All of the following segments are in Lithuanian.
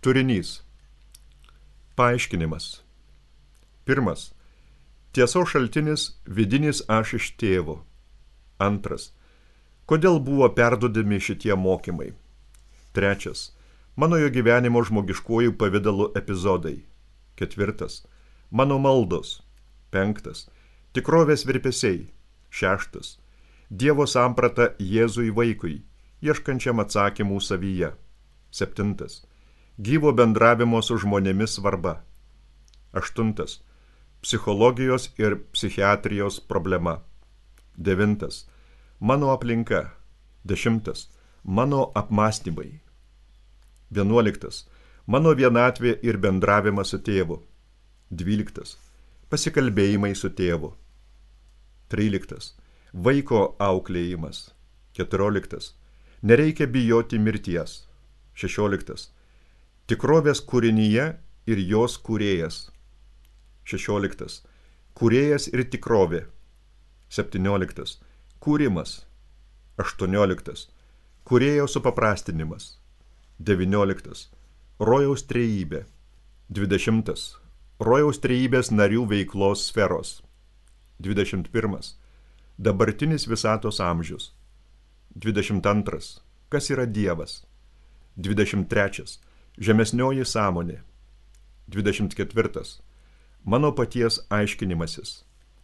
Turinys. Paaiškinimas. 1. Tiesos šaltinis vidinis aš iš tėvo. 2. Kodėl buvo perduodami šitie mokymai? 3. Mano jo gyvenimo žmogiškojų pavidalų epizodai. 4. Mano maldos. 5. Tikrovės virpesiai. 6. Dievo samprata Jėzui vaikui, ieškančiam atsakymų savyje. 7. Gyvo bendravimo su žmonėmis svarba. 8. Psichologijos ir psichiatrijos problema. 9. Mano aplinka. 10. Mano apmąstymai. 11. Mano vienatvė ir bendravimas su tėvu. 12. Pasikalbėjimai su tėvu. 13. Vaiko auklėjimas. 14. Nereikia bijoti mirties. 16. Tikrovės kūrinyje ir jos kūrėjas. 16. Kūrėjas ir tikrovė. 17. Kūrimas. 18. Kūrėjo supaprastinimas. 19. Rojaus trejybė. 20. Rojaus trejybės narių veiklos sferos. 21. Dabartinis visatos amžius. 22. Kas yra Dievas? 23. Žemesnioji sąmonė. 24. Mano paties aiškinimasis.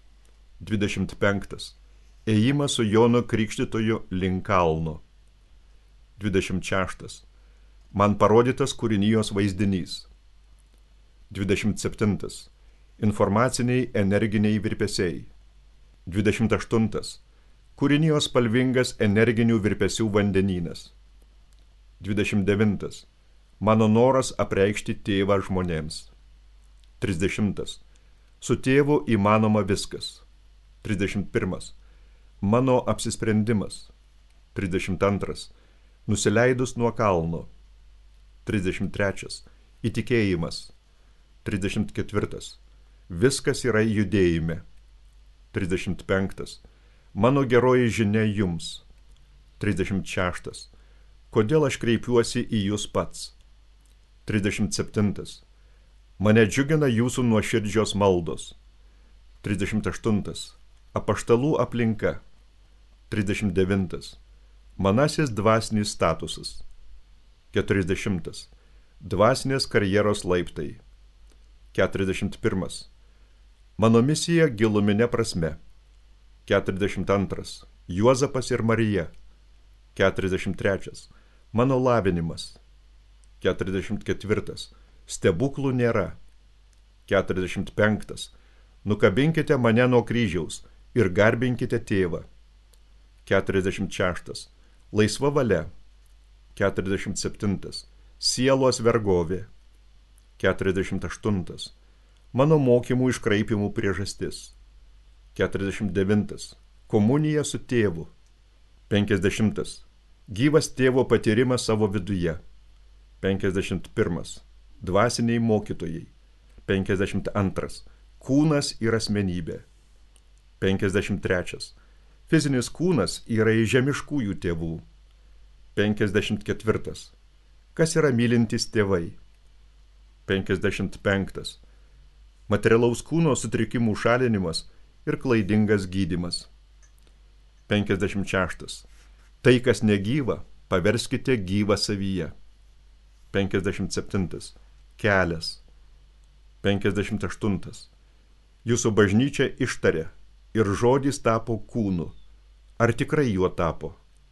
25. Ėjimas su Jonu Krikštytoju link kalno. 26. Man parodytas kūrinijos vaizdinys. 27. Informaciniai energiniai virpesiai. 28. Kūrinijos spalvingas energinių virpesių vandenynas. 29. Mano noras apreikšti tėvą žmonėms. 30. Su tėvu įmanoma viskas. 31. Mano apsisprendimas. 32. Nusileidus nuo kalno. 33. Įtikėjimas. 34. Viskas yra judėjime. 35. Mano geroji žinia jums. 36. Kodėl aš kreipiuosi į jūs pats? 37. Mane džiugina jūsų nuoširdžios maldos. 38. Apaštalų aplinka. 39. Manasis dvasinis statusas. 40. Dvasinės karjeros laiptai. 41. Mano misija giluminė prasme. 42. Juozapas ir Marija. 43. Mano lavinimas. 44. Stebuklų nėra. 45. Nukabinkite mane nuo kryžiaus ir garbinkite tėvą. 46. Laisva valia. 47. Sielos vergovė. 48. Mano mokymų iškraipimų priežastis. 49. Komunija su tėvu. 50. Gyvas tėvo patyrimas savo viduje. 51. Dvasiniai mokytojai. 52. Kūnas ir asmenybė. 53. Fizinis kūnas yra iš žemiškųjų tėvų. 54. Kas yra mylintys tėvai? 55. Materialaus kūno sutrikimų šalinimas ir klaidingas gydymas. 56. Tai, kas negyva, paverskite gyvą savyje. 57. Kelias. 58. Jūsų bažnyčia ištarė ir žodis tapo kūnu. Ar tikrai juo tapo?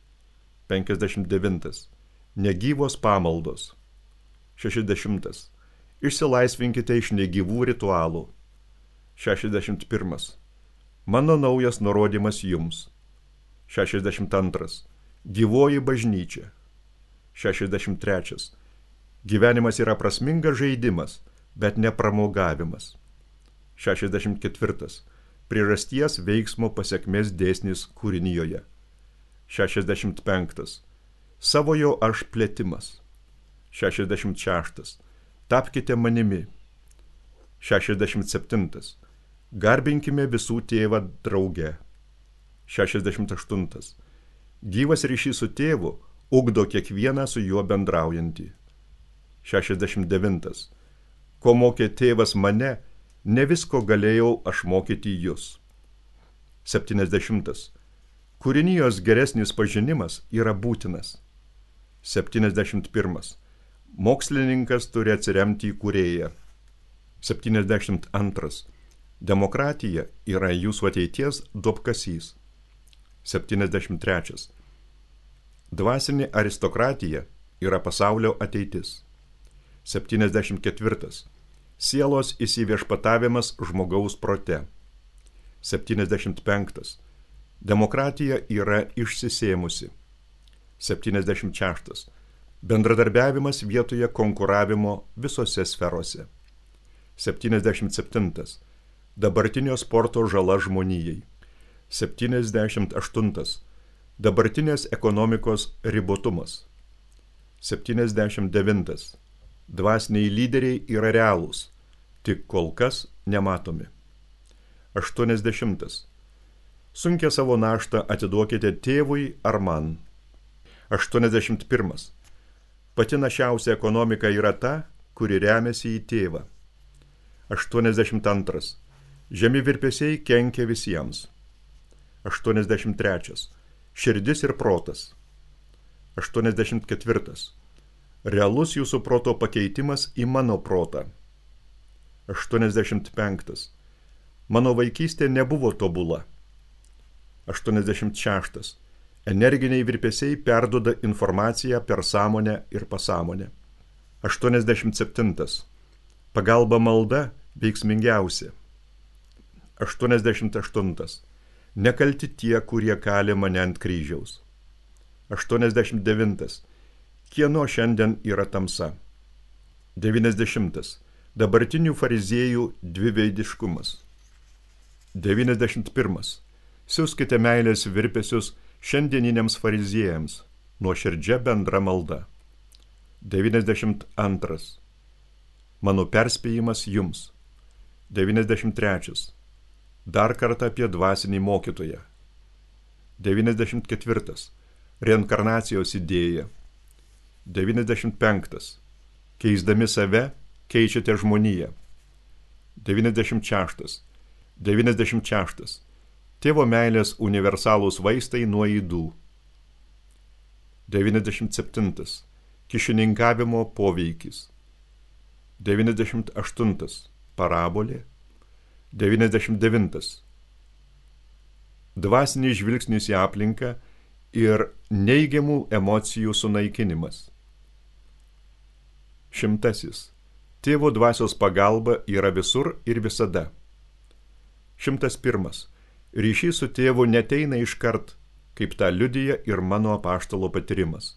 59. Negyvos pamaldos. 60. Išsilaisvinkite iš negyvų ritualų. 61. Mano naujas nurodymas jums. 62. Gyvoji bažnyčia. 63. Gyvenimas yra prasmingas žaidimas, bet ne pramogavimas. 64. Priežasties veiksmo pasekmės dėsnis kūrinijoje. 65. Savojo aš plėtimas. 66. Tapkite manimi. 67. Garbinkime visų tėvą drauge. 68. Gyvas ryšys su tėvu ugdo kiekvieną su juo bendraujantį. 69. Ko mokė tėvas mane, ne visko galėjau aš mokyti jūs. 70. Kūrinijos geresnis pažinimas yra būtinas. 71. Mokslininkas turi atsiremti į kūrėją. 72. Demokratija yra jūsų ateities duobkasys. 73. Dvasinė aristokratija yra pasaulio ateitis. 74. Sielos įsiviešpatavimas žmogaus prote. 75. Demokratija yra išsisėmusi. 76. Bendradarbiavimas vietoje konkuravimo visose sferose. 77. Dabartinio sporto žala žmonijai. 78. Dabartinės ekonomikos ribotumas. 79. Dvasiniai lyderiai yra realūs, tik kol kas nematomi. 80. Sunkia savo naštą atiduokite tėvui ar man. 81. Pati našiausia ekonomika yra ta, kuri remiasi į tėvą. 82. Žemi virpesiai kenkia visiems. 83. Širdis ir protas. 84. Realus jūsų proto pakeitimas į mano protą. 85. Mano vaikystė nebuvo tobula. 86. Energiniai virpesiai perduoda informaciją per sąmonę ir pasąmonę. 87. Pagalba malda veiksmingiausia. 88. Nekalti tie, kurie kali mane ant kryžiaus. 89. Kieno šiandien yra tamsa. 90. Dabartinių fariziejų dviveidiškumas. 91. Siųskite meilės virpesius šiandieniniams fariziejams, nuoširdžia bendra malda. 92. Mano perspėjimas jums. 93. Dar kartą apie dvasinį mokytoją. 94. Reinkarnacijos idėja. 95. Keisdami save, keičiate žmoniją. 96. 96. Tėvo meilės universalūs vaistai nuo ydų. 97. Kišininkavimo poveikis. 98. Parabolė. 99. Dvasinis žvilgsnis į aplinką ir neigiamų emocijų sunaikinimas. 100. Tėvo dvasios pagalba yra visur ir visada. 101. Ryšys su tėvu neteina iškart, kaip tą liudija ir mano apaštalo patyrimas.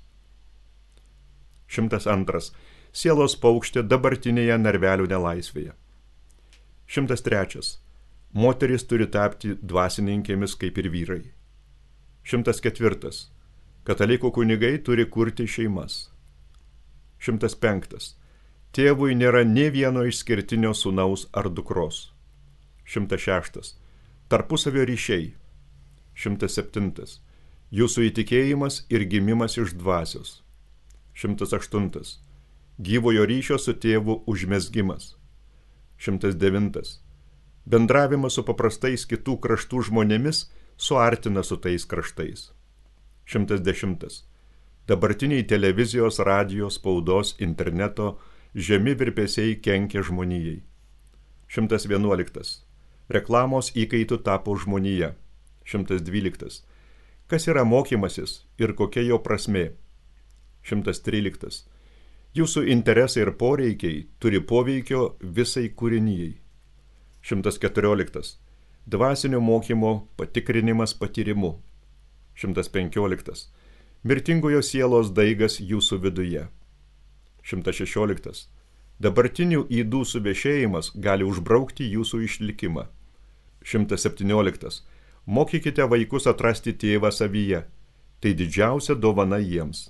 102. Sielos paukštė dabartinėje narvelių nelaisvėje. 103. Moterys turi tapti dvasininkėmis kaip ir vyrai. 104. Katalikų kunigai turi kurti šeimas. 105. Tėvui nėra nė vieno išskirtinio sūnaus ar dukros. 106. Tarpusavio ryšiai. 107. Jūsų įtikėjimas ir gimimas iš dvasios. 108. Gyvojo ryšio su tėvu užmezgimas. 109. Bendravimas su paprastais kitų kraštų žmonėmis suartina su tais kraštais. 110. Dabartiniai televizijos, radijos, spaudos, interneto žemi virpesiai kenkia žmonijai. 111. Reklamos įkaitų tapo žmonija. 112. Kas yra mokymasis ir kokia jo prasmė? 113. Jūsų interesai ir poreikiai turi poveikio visai kūrinijai. 114. Dvasinio mokymo patikrinimas patyrimu. 115. Mirtingojo sielos daigas jūsų viduje. 116. Dabartinių ydų suvešėjimas gali užbraukti jūsų išlikimą. 117. Mokykite vaikus atrasti tėvą savyje. Tai didžiausia dovana jiems.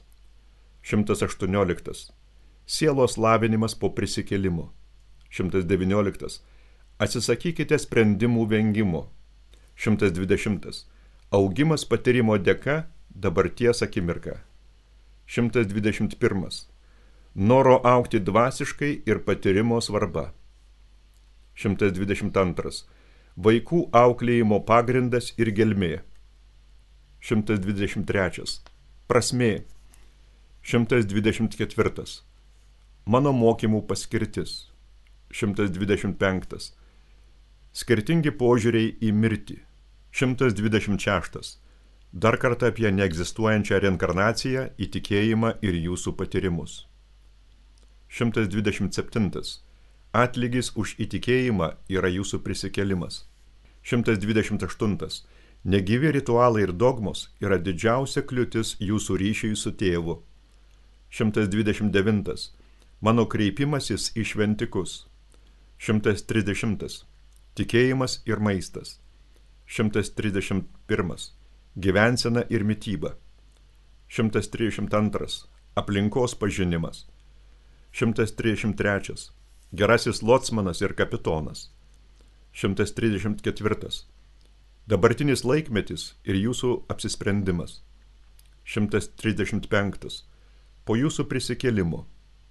118. Sielos lavinimas po prisikėlimo. 119. Atsisakykite sprendimų vengimo. 120. Augimas patyrimo dėka dabarties akimirka. 121. Noro augti dvasiškai ir patyrimo svarba. 122. Vaikų auklėjimo pagrindas ir gelmė. 123. Prasmė. 124. Mano mokymų paskirtis. 125. Skirtingi požiūriai į mirtį. 126. Dar kartą apie neegzistuojančią reinkarnaciją, įtikėjimą ir jūsų patyrimus. 127. Atlygis už įtikėjimą yra jūsų prisikėlimas. 128. Negyvi ritualai ir dogmos yra didžiausia kliūtis jūsų ryšiui su tėvu. 129. Mano kreipimasis į šventikus. 130. Tikėjimas ir maistas. 131. Gyvensena ir mityba. 132. Aplinkos pažinimas. 133. Gerasis locmanas ir kapitonas. 134. Dabartinis laikmetis ir jūsų apsisprendimas. 135. Po jūsų prisikėlimo.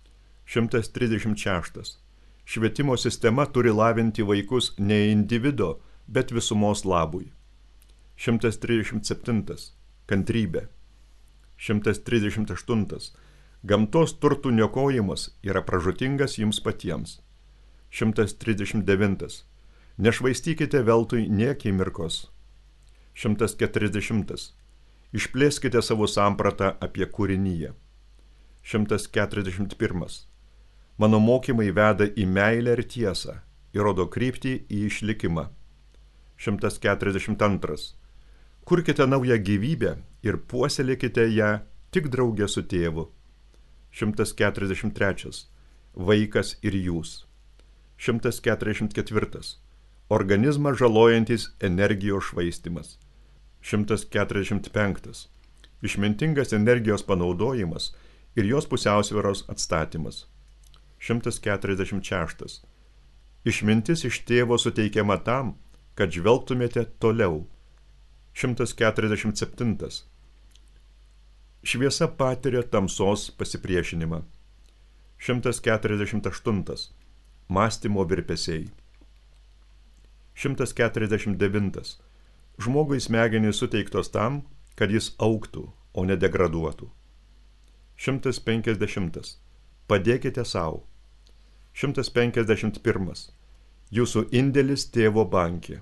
136. Švietimo sistema turi lavinti vaikus ne individo, bet visumos labui. 137. Kantrybė. 138. Gamtos turtų niokojimas yra pražūtingas jums patiems. 139. Nešvaistykite veltui nė akimirkos. 140. Išplėskite savo sampratą apie kūrinyje. 141. Mano mokymai veda į meilę ir tiesą ir rodo kryptį į išlikimą. 142. Kurkite naują gyvybę ir puoselėkite ją tik drauge su tėvu. 143. Vaikas ir jūs. 144. Organizmą žalojantis energijos švaistimas. 145. Išmintingas energijos panaudojimas ir jos pusiausvyros atstatymas. 146. Išmintis iš tėvo suteikiama tam, kad žvelgtumėte toliau. 147. Šviesa patiria tamsos pasipriešinimą. 148. Mąstymo virpesiai. 149. Žmogui smegenys suteiktos tam, kad jis augtų, o ne degraduotų. 150. Padėkite savo. 151. Jūsų indėlis tėvo banke.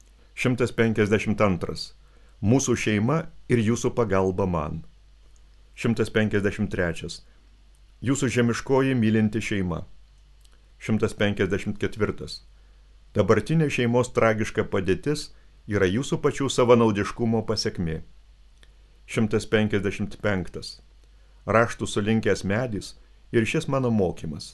152. Mūsų šeima ir jūsų pagalba man. 153. Jūsų žemiškoji mylinti šeima. 154. Dabartinė šeimos tragiška padėtis yra jūsų pačių savanaudiškumo pasekmė. 155. Raštų sulinkęs medis ir šis mano mokymas.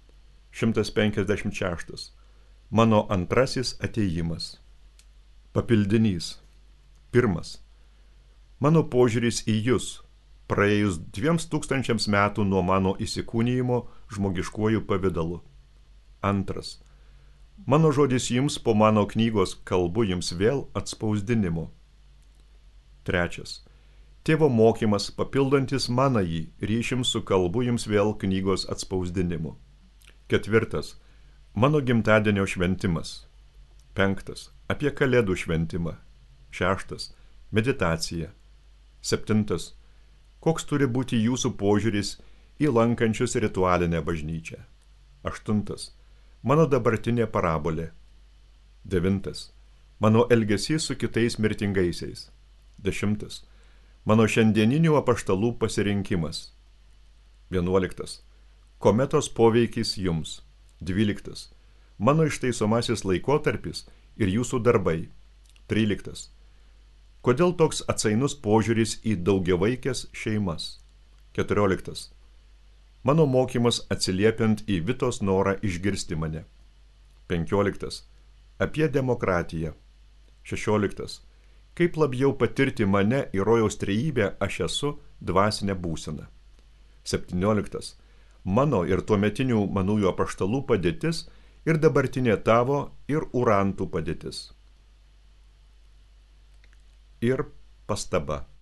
156. Mano antrasis atėjimas. Papildinys. 1. Mano požiūris į jūs, praėjus 2000 metų nuo mano įsikūnijimo žmogiškuoju pavidalu. 2. Mano žodis jums po mano knygos kalbu jums vėl atspausdinimo. 3. Tėvo mokymas papildantis manąjį ryšim su kalbu jums vėl knygos atspausdinimu. 4. Mano gimtadienio šventimas. 5. Apie kalėdų šventimą. 6. Meditacija. 7. Koks turi būti jūsų požiūris į lankančius ritualinę bažnyčią. 8. Mano dabartinė parabolė. 9. Mano elgesys su kitais mirtingaisiais. 10. Mano šiandieninių apaštalų pasirinkimas. 11. Kometos poveikis jums. 12. Mano ištaisomasis laikotarpis ir jūsų darbai. 13. Kodėl toks atsainus požiūris į daugiavaikės šeimas? 14. Mano mokymas atsiliepiant į Vitos norą išgirsti mane. 15. Apie demokratiją. 16. Kaip labiau patirti mane į rojaus trejybę aš esu dvasinė būsena. 17. Mano ir tuometinių manųjų apaštalų padėtis ir dabartinė tavo ir urantų padėtis. Ir pastaba.